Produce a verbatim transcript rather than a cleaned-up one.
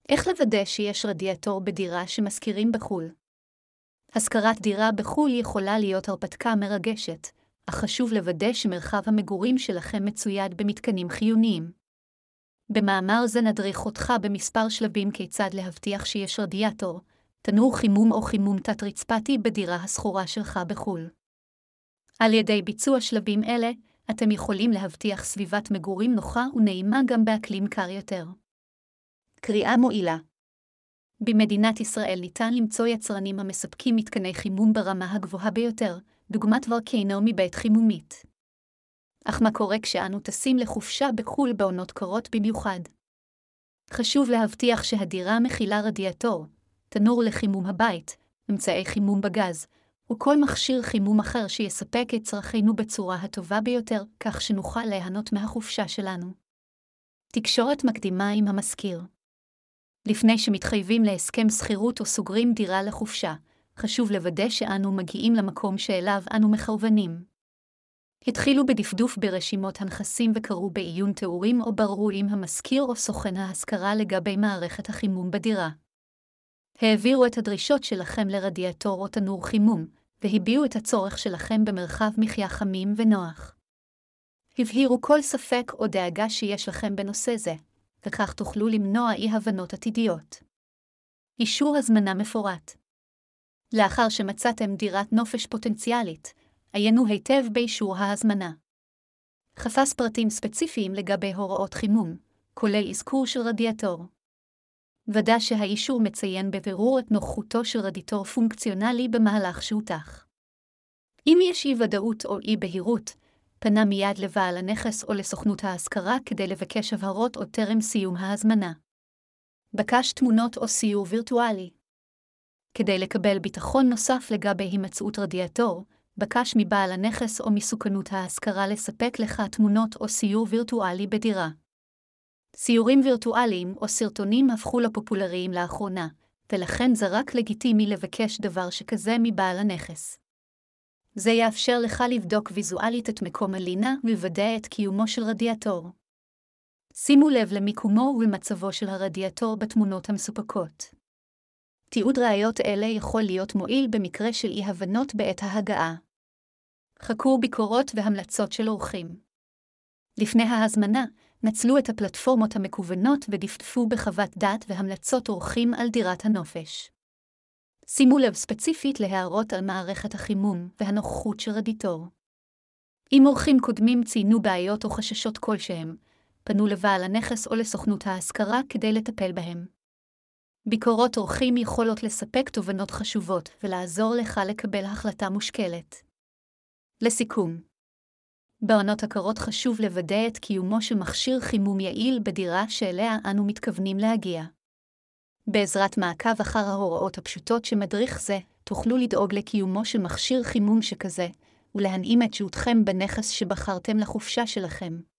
איך לוודא שיש רדיאטור בדירה שמשכירים בחו"ל? השכרת דירה בחו"ל יכולה להיות הרפתקה מרגשת, אך חשוב לוודא שמרחב המגורים שלכם מצויד במתקנים חיוניים. במאמר זה נדריך אותך במספר שלבים כיצד להבטיח שיש רדיאטור, תנור חימום או חימום תת-רצפתי בדירה השכורה שלך בחו"ל. על ידי ביצוע שלבים אלה, אתם יכולים להבטיח סביבת מגורים נוחה ונעימה גם באקלים קר יותר. קריאה מועילה. במדינת ישראל ניתן למצוא יצרנים המספקים מתקני חימום ברמה הגבוהה ביותר, דוגמת וולקנו מבית חימומית. אך מה קורה כשאנו טסים לחופשה בחו"ל בעונות קרות במיוחד? חשוב להבטיח שהדירה מכילה רדיאטור, תנור לחימום הבית, אמצעי חימום בגז, וכל מכשיר חימום אחר שיספק את צרכינו בצורה הטובה ביותר, כך שנוכל ליהנות מהחופשה שלנו. תקשורת מקדימה עם המשכיר. לפני שמתחייבים להסכם שכירות או סוגרים דירה לחופשה, חשוב לוודא שאנו מגיעים למקום שאליו אנו מכוונים. התחילו בדפדוף ברשימות הנכסים וקראו בעיון תיאורים או בררו עם המשכיר או סוכן ההשכרה לגבי מערכת החימום בדירה. העבירו את הדרישות שלכם לרדיאטור או תנור חימום, והביעו את הצורך שלכם במרחב מחיה חמים ונוח. הבהירו כל ספק או דאגה שיש לכם בנושא זה, וכך תוכלו למנוע אי-הבנות עתידיות. אישור הזמנה מפורט. לאחר שמצאתם דירת נופש פוטנציאלית, עיינו היטב באישור ההזמנה. חפש פרטים ספציפיים לגבי הוראות חימום, כולל אזכור של רדיאטור. ודא שהאישור מציין בבירור את נוחותו של רדיאטור פונקציונלי במהלך שהותך. אם יש אי-ודאות או אי-בהירות, פנה מיד לבעל הנכס או לסוכנות ההשכרה כדי לבקש הבהרות עוד טרם סיום ההזמנה. בקש תמונות או סיור וירטואלי. כדי לקבל ביטחון נוסף לגבי הימצאות רדיאטור, בקש מבעל הנכס או מסוכנות ההשכרה לספק לך תמונות או סיור וירטואלי בדירה. סיורים וירטואליים או סרטונים הפכו לפופולריים לאחרונה, ולכן זה רק לגיטימי לבקש דבר שכזה מבעל הנכס. זה יאפשר לך לבדוק ויזואלית את מקום הלינה ולוודא את קיומו של רדיאטור. שימו לב למיקומו ולמצבו של הרדיאטור בתמונות המסופקות. תיעוד ראיות אלה יכול להיות מועיל במקרה של אי-הבנות בעת ההגעה. חקרו ביקורות והמלצות של אורחים. לפני ההזמנה, נצלו את הפלטפורמות המקוונות ודפדפו בחוות דעת והמלצות אורחים על דירת הנופש. שימו לב ספציפית להערות על מערכת החימום והנוכחות של רדיאטור. אם אורחים קודמים ציינו בעיות או חששות כלשהם, פנו לבעל הנכס או לסוכנות ההשכרה כדי לטפל בהם. ביקורות אורחים יכולות לספק תובנות חשובות ולעזור לך לקבל החלטה מושכלת. לסיכום, בעונות הקרות חשוב לוודא את קיומו של מכשיר חימום יעיל בדירה שאליה אנו מתכוונים להגיע. בעזרת מעקב אחר ההוראות הפשוטות שמדריך זה, תוכלו לדאוג לקיומו של מכשיר חימום שכזה, ולהנעים את שהותכם בנכס שבחרתם לחופשה שלכם.